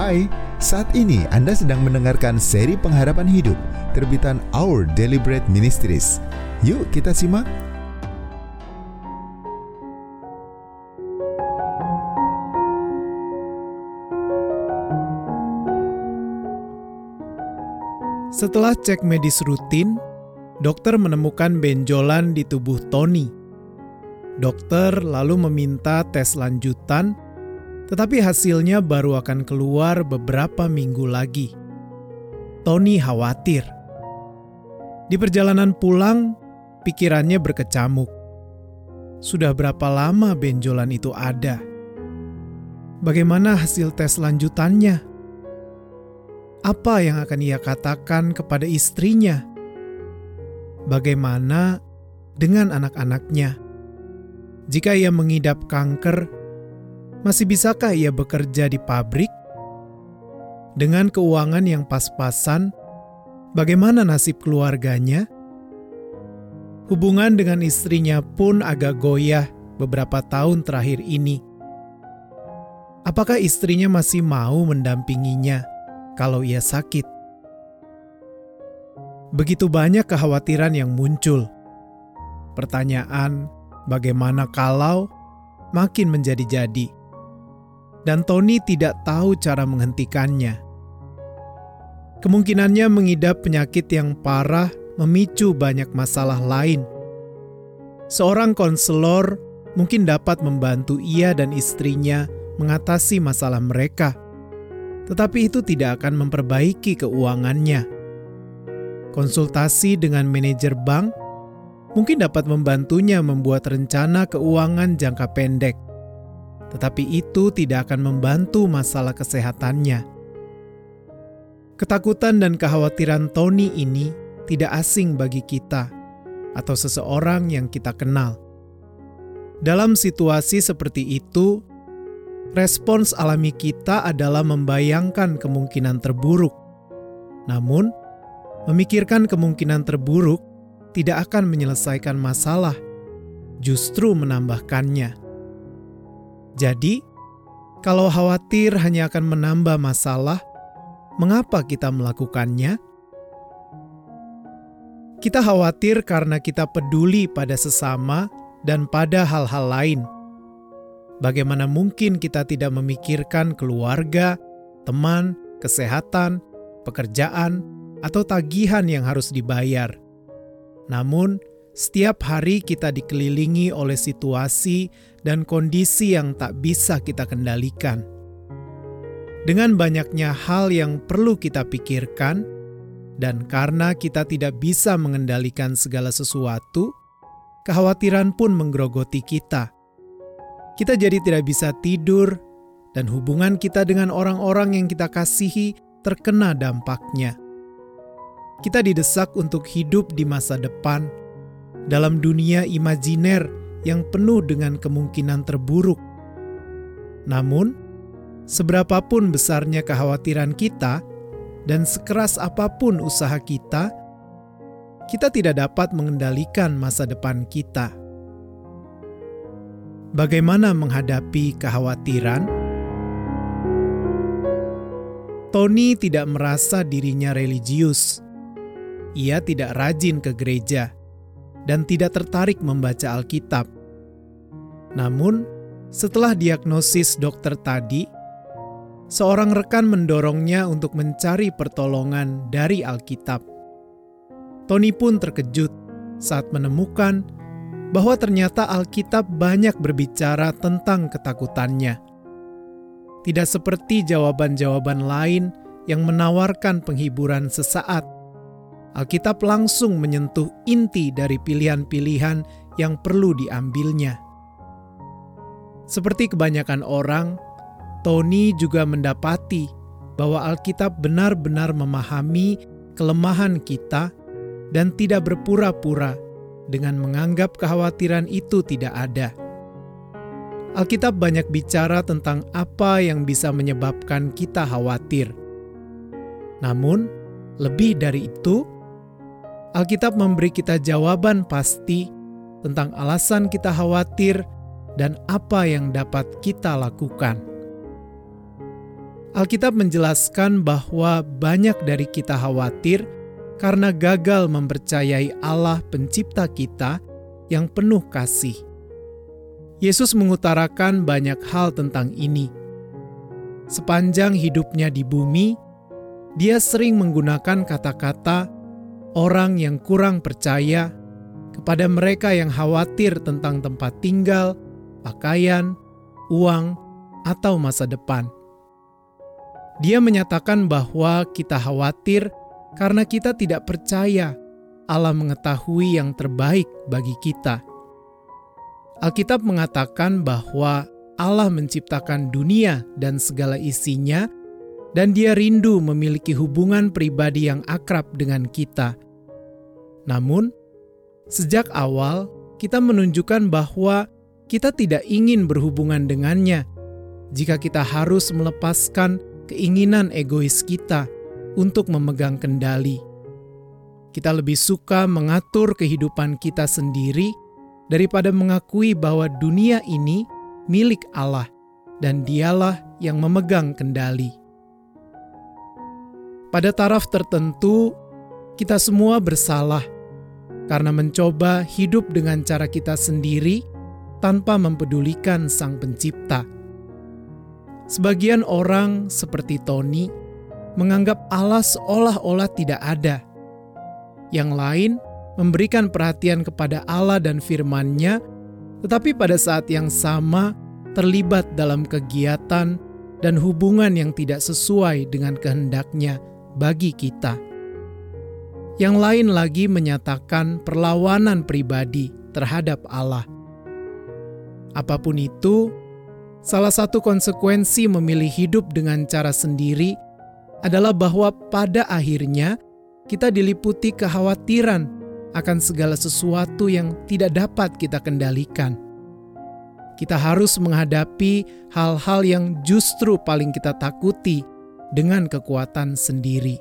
Hai, saat ini Anda sedang mendengarkan seri pengharapan hidup terbitan Our Daily Bread Ministries. Yuk kita simak. Setelah cek medis rutin, dokter menemukan benjolan di tubuh Tony. Dokter lalu meminta tes lanjutan, tetapi hasilnya baru akan keluar beberapa minggu lagi. Tony khawatir. Di perjalanan pulang, pikirannya berkecamuk. Sudah berapa lama benjolan itu ada? Bagaimana hasil tes lanjutannya? Apa yang akan ia katakan kepada istrinya? Bagaimana dengan anak-anaknya? Jika ia mengidap kanker, masih bisakah ia bekerja di pabrik? Dengan keuangan yang pas-pasan, bagaimana nasib keluarganya? Hubungan dengan istrinya pun agak goyah beberapa tahun terakhir ini. Apakah istrinya masih mau mendampinginya kalau ia sakit? Begitu banyak kekhawatiran yang muncul. Pertanyaan, bagaimana kalau makin menjadi-jadi? Dan Tony tidak tahu cara menghentikannya. Kemungkinannya mengidap penyakit yang parah memicu banyak masalah lain. Seorang konselor mungkin dapat membantu ia dan istrinya mengatasi masalah mereka, tetapi itu tidak akan memperbaiki keuangannya. Konsultasi dengan manajer bank mungkin dapat membantunya membuat rencana keuangan jangka pendek, tetapi itu tidak akan membantu masalah kesehatannya. Ketakutan dan kekhawatiran Tony ini tidak asing bagi kita atau seseorang yang kita kenal. Dalam situasi seperti itu, respons alami kita adalah membayangkan kemungkinan terburuk. Namun, memikirkan kemungkinan terburuk tidak akan menyelesaikan masalah, justru menambahkannya. Jadi, kalau khawatir hanya akan menambah masalah, mengapa kita melakukannya? Kita khawatir karena kita peduli pada sesama dan pada hal-hal lain. Bagaimana mungkin kita tidak memikirkan keluarga, teman, kesehatan, pekerjaan, atau tagihan yang harus dibayar? Namun, setiap hari kita dikelilingi oleh situasi dan kondisi yang tak bisa kita kendalikan. Dengan banyaknya hal yang perlu kita pikirkan, dan karena kita tidak bisa mengendalikan segala sesuatu, kekhawatiran pun menggerogoti kita. Kita jadi tidak bisa tidur, dan hubungan kita dengan orang-orang yang kita kasihi terkena dampaknya. Kita didesak untuk hidup di masa depan, dalam dunia imajiner yang penuh dengan kemungkinan terburuk. Namun, seberapapun besarnya kekhawatiran kita, dan sekeras apapun usaha kita tidak dapat mengendalikan masa depan kita. Bagaimana menghadapi kekhawatiran? Tony tidak merasa dirinya religius. Ia tidak rajin ke gereja dan tidak tertarik membaca Alkitab. Namun, setelah diagnosis dokter tadi, seorang rekan mendorongnya untuk mencari pertolongan dari Alkitab. Tony pun terkejut saat menemukan bahwa ternyata Alkitab banyak berbicara tentang ketakutannya. Tidak seperti jawaban-jawaban lain yang menawarkan penghiburan sesaat, Alkitab langsung menyentuh inti dari pilihan-pilihan yang perlu diambilnya. Seperti kebanyakan orang, Tony juga mendapati bahwa Alkitab benar-benar memahami kelemahan kita dan tidak berpura-pura dengan menganggap kekhawatiran itu tidak ada. Alkitab banyak bicara tentang apa yang bisa menyebabkan kita khawatir. Namun, lebih dari itu, Alkitab memberi kita jawaban pasti tentang alasan kita khawatir dan apa yang dapat kita lakukan. Alkitab menjelaskan bahwa banyak dari kita khawatir karena gagal mempercayai Allah pencipta kita yang penuh kasih. Yesus mengutarakan banyak hal tentang ini. Sepanjang hidupnya di bumi, dia sering menggunakan kata-kata orang yang kurang percaya kepada mereka yang khawatir tentang tempat tinggal, pakaian, uang, atau masa depan. Dia menyatakan bahwa kita khawatir karena kita tidak percaya Allah mengetahui yang terbaik bagi kita. Alkitab mengatakan bahwa Allah menciptakan dunia dan segala isinya, dan Dia rindu memiliki hubungan pribadi yang akrab dengan kita. Namun, sejak awal kita menunjukkan bahwa kita tidak ingin berhubungan dengannya jika kita harus melepaskan keinginan egois kita untuk memegang kendali. Kita lebih suka mengatur kehidupan kita sendiri daripada mengakui bahwa dunia ini milik Allah dan Dialah yang memegang kendali. Pada taraf tertentu, kita semua bersalah karena mencoba hidup dengan cara kita sendiri tanpa mempedulikan Sang Pencipta. Sebagian orang seperti Tony menganggap Allah seolah-olah tidak ada. Yang lain memberikan perhatian kepada Allah dan firman-Nya, tetapi pada saat yang sama terlibat dalam kegiatan dan hubungan yang tidak sesuai dengan kehendak-Nya bagi kita. Yang lain lagi menyatakan perlawanan pribadi terhadap Allah. Apapun itu, salah satu konsekuensi memilih hidup dengan cara sendiri adalah bahwa pada akhirnya kita diliputi kekhawatiran akan segala sesuatu yang tidak dapat kita kendalikan. Kita harus menghadapi hal-hal yang justru paling kita takuti dengan kekuatan sendiri.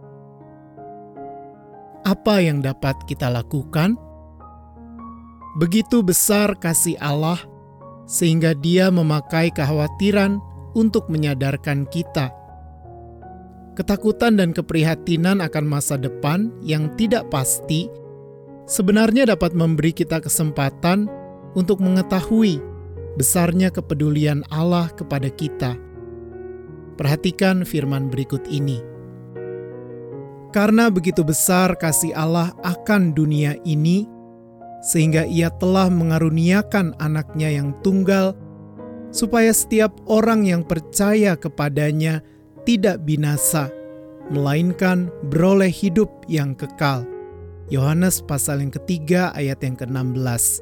Apa yang dapat kita lakukan? Begitu besar kasih Allah, sehingga Dia memakai kekhawatiran untuk menyadarkan kita. Ketakutan dan keprihatinan akan masa depan yang tidak pasti sebenarnya dapat memberi kita kesempatan untuk mengetahui besarnya kepedulian Allah kepada kita. Perhatikan firman berikut ini. Karena begitu besar kasih Allah akan dunia ini, sehingga Ia telah mengaruniakan Anak-Nya yang tunggal, supaya setiap orang yang percaya kepadanya tidak binasa, melainkan beroleh hidup yang kekal. Yohanes pasal yang ketiga ayat yang ke-16.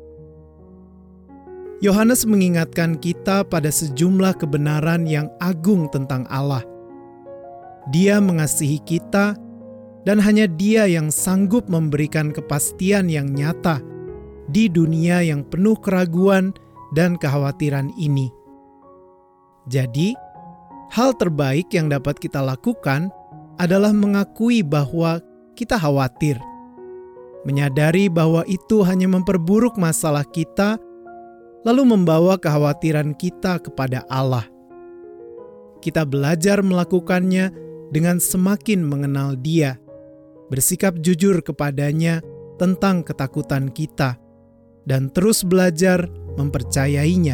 Yohanes mengingatkan kita pada sejumlah kebenaran yang agung tentang Allah. Dia mengasihi kita, dan hanya Dia yang sanggup memberikan kepastian yang nyata di dunia yang penuh keraguan dan kekhawatiran ini. Jadi, hal terbaik yang dapat kita lakukan adalah mengakui bahwa kita khawatir, menyadari bahwa itu hanya memperburuk masalah kita, lalu membawa kekhawatiran kita kepada Allah. Kita belajar melakukannya dengan semakin mengenal Dia, bersikap jujur kepadanya tentang ketakutan kita, dan terus belajar mempercayainya.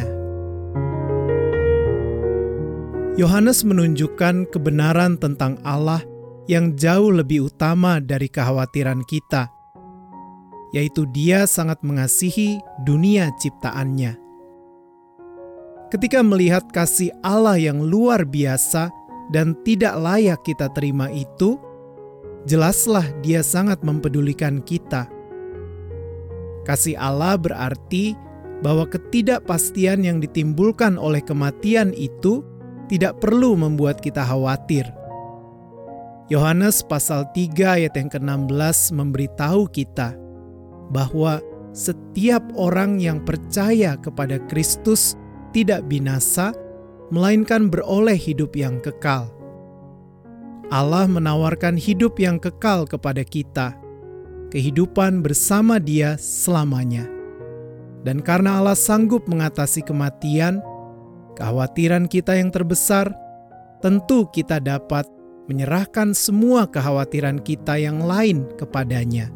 Yohanes menunjukkan kebenaran tentang Allah yang jauh lebih utama dari kekhawatiran kita, yaitu Dia sangat mengasihi dunia ciptaannya. Ketika melihat kasih Allah yang luar biasa dan tidak layak kita terima itu, jelaslah Dia sangat mempedulikan kita. Kasih Allah berarti bahwa ketidakpastian yang ditimbulkan oleh kematian itu tidak perlu membuat kita khawatir. Yohanes pasal 3 ayat yang ke-16 memberitahu kita bahwa setiap orang yang percaya kepada Kristus tidak binasa, melainkan beroleh hidup yang kekal. Allah menawarkan hidup yang kekal kepada kita, kehidupan bersama Dia selamanya. Dan karena Allah sanggup mengatasi kematian, kekhawatiran kita yang terbesar tentu kita dapat menyerahkan semua kekhawatiran kita yang lain kepadanya.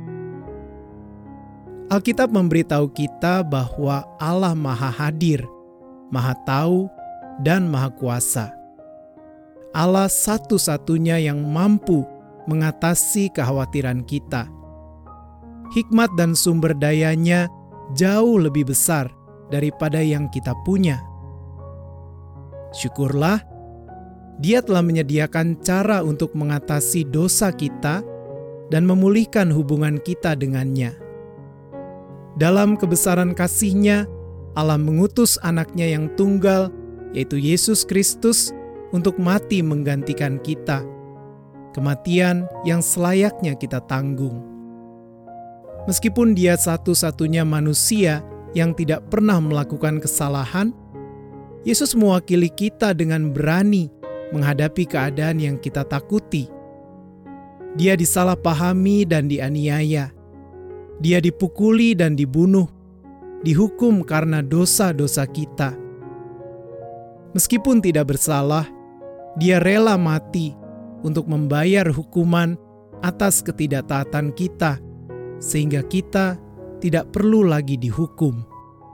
Alkitab memberitahu kita bahwa Allah Maha Hadir, Maha Tahu, dan Maha Kuasa. Allah satu-satunya yang mampu mengatasi kekhawatiran kita. Hikmat dan sumber dayanya jauh lebih besar daripada yang kita punya. Syukurlah, Dia telah menyediakan cara untuk mengatasi dosa kita dan memulihkan hubungan kita dengannya. Dalam kebesaran kasih-Nya, Allah mengutus anaknya yang tunggal, yaitu Yesus Kristus, untuk mati menggantikan kita, kematian yang selayaknya kita tanggung. Meskipun Dia satu-satunya manusia yang tidak pernah melakukan kesalahan, Yesus mewakili kita dengan berani menghadapi keadaan yang kita takuti. Dia disalahpahami dan dianiaya. Dia dipukuli dan dibunuh, dihukum karena dosa-dosa kita. Meskipun tidak bersalah, Dia rela mati untuk membayar hukuman atas ketidaktaatan kita, sehingga kita tidak perlu lagi dihukum.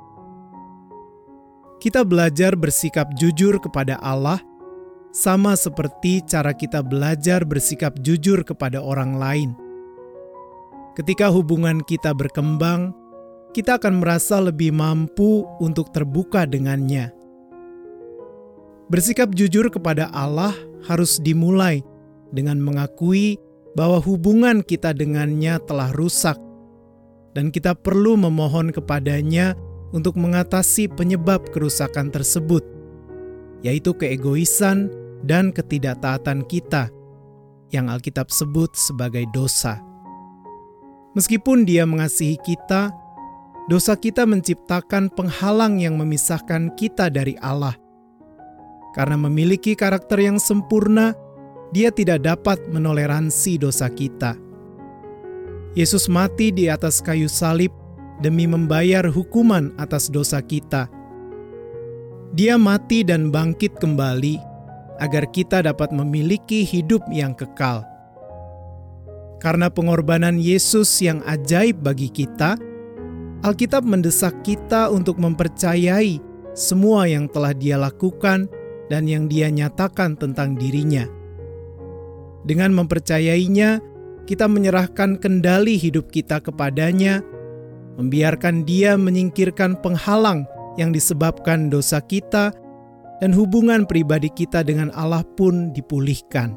Kita belajar bersikap jujur kepada Allah, sama seperti cara kita belajar bersikap jujur kepada orang lain. Ketika hubungan kita berkembang, kita akan merasa lebih mampu untuk terbuka dengannya. Bersikap jujur kepada Allah harus dimulai dengan mengakui bahwa hubungan kita dengannya telah rusak, dan kita perlu memohon kepadanya untuk mengatasi penyebab kerusakan tersebut, yaitu keegoisan dan ketidaktaatan kita, yang Alkitab sebut sebagai dosa. Meskipun Dia mengasihi kita, dosa kita menciptakan penghalang yang memisahkan kita dari Allah. Karena memiliki karakter yang sempurna, Dia tidak dapat menoleransi dosa kita. Yesus mati di atas kayu salib demi membayar hukuman atas dosa kita. Dia mati dan bangkit kembali agar kita dapat memiliki hidup yang kekal. Karena pengorbanan Yesus yang ajaib bagi kita, Alkitab mendesak kita untuk mempercayai semua yang telah Dia lakukan dan yang Dia nyatakan tentang dirinya. Dengan mempercayainya, kita menyerahkan kendali hidup kita kepadanya, membiarkan Dia menyingkirkan penghalang yang disebabkan dosa kita, dan hubungan pribadi kita dengan Allah pun dipulihkan.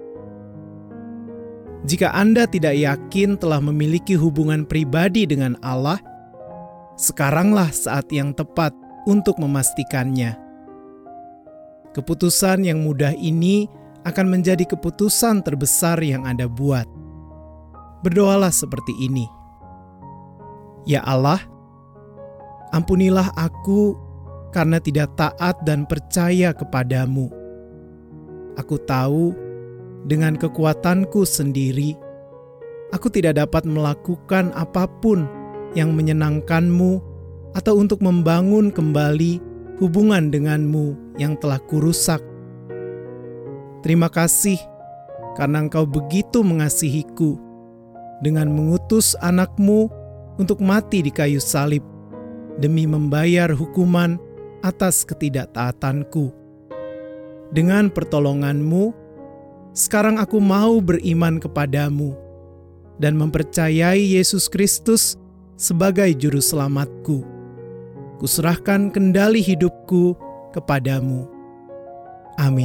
Jika Anda tidak yakin telah memiliki hubungan pribadi dengan Allah, sekaranglah saat yang tepat untuk memastikannya. Keputusan yang mudah ini akan menjadi keputusan terbesar yang Anda buat. Berdoalah seperti ini. Ya Allah, ampunilah aku karena tidak taat dan percaya kepadamu. Aku tahu dengan kekuatanku sendiri, aku tidak dapat melakukan apapun yang menyenangkanmu atau untuk membangun kembali hubungan denganmu yang telah kurusak. Terima kasih karena Engkau begitu mengasihiku dengan mengutus anakmu untuk mati di kayu salib demi membayar hukuman atas ketidaktaatanku. Dengan pertolonganmu, sekarang aku mau beriman kepadamu dan mempercayai Yesus Kristus sebagai juru selamatku. Kuserahkan kendali hidupku kepadamu. Amin.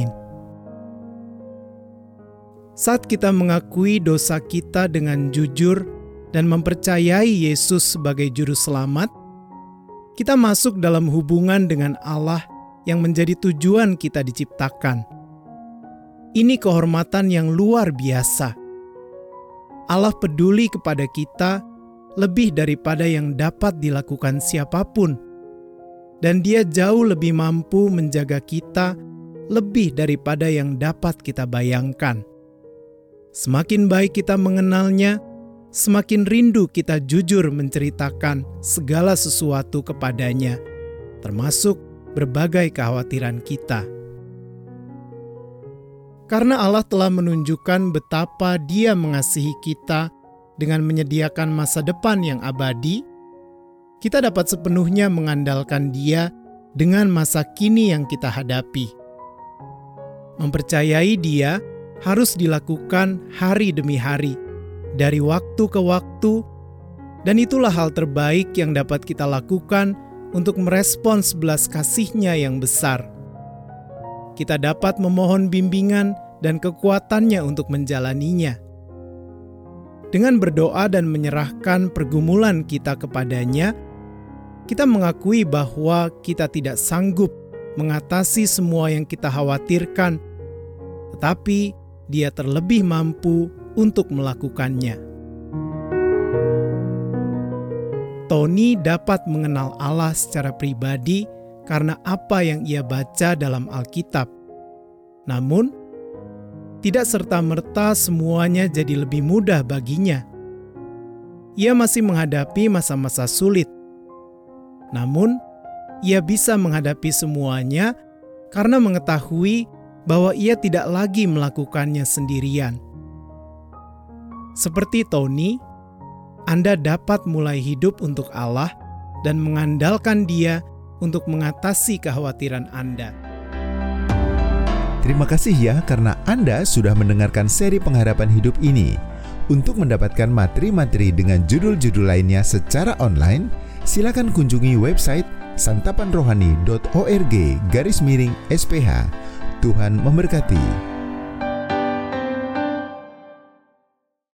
Saat kita mengakui dosa kita dengan jujur dan mempercayai Yesus sebagai juru selamat, kita masuk dalam hubungan dengan Allah yang menjadi tujuan kita diciptakan. Ini kehormatan yang luar biasa. Allah peduli kepada kita lebih daripada yang dapat dilakukan siapapun. Dan Dia jauh lebih mampu menjaga kita lebih daripada yang dapat kita bayangkan. Semakin baik kita mengenalnya, semakin rindu kita jujur menceritakan segala sesuatu kepadanya, termasuk berbagai kekhawatiran kita. Karena Allah telah menunjukkan betapa Dia mengasihi kita dengan menyediakan masa depan yang abadi, kita dapat sepenuhnya mengandalkan Dia dengan masa kini yang kita hadapi. Mempercayai Dia harus dilakukan hari demi hari, dari waktu ke waktu, dan itulah hal terbaik yang dapat kita lakukan untuk merespons belas kasih-Nya yang besar. Kita dapat memohon bimbingan dan kekuatannya untuk menjalaninya. Dengan berdoa dan menyerahkan pergumulan kita kepadanya, kita mengakui bahwa kita tidak sanggup mengatasi semua yang kita khawatirkan, tetapi Dia terlebih mampu untuk melakukannya. Tony dapat mengenal Allah secara pribadi karena apa yang ia baca dalam Alkitab. Namun, tidak serta-merta semuanya jadi lebih mudah baginya. Ia masih menghadapi masa-masa sulit. Namun, ia bisa menghadapi semuanya karena mengetahui bahwa ia tidak lagi melakukannya sendirian. Seperti Tony, Anda dapat mulai hidup untuk Allah dan mengandalkan Dia untuk mengatasi kekhawatiran Anda. Terima kasih ya karena Anda sudah mendengarkan seri pengharapan hidup ini. Untuk mendapatkan materi-materi dengan judul-judul lainnya secara online, silakan kunjungi website santapanrohani.org/SPH. Tuhan memberkati.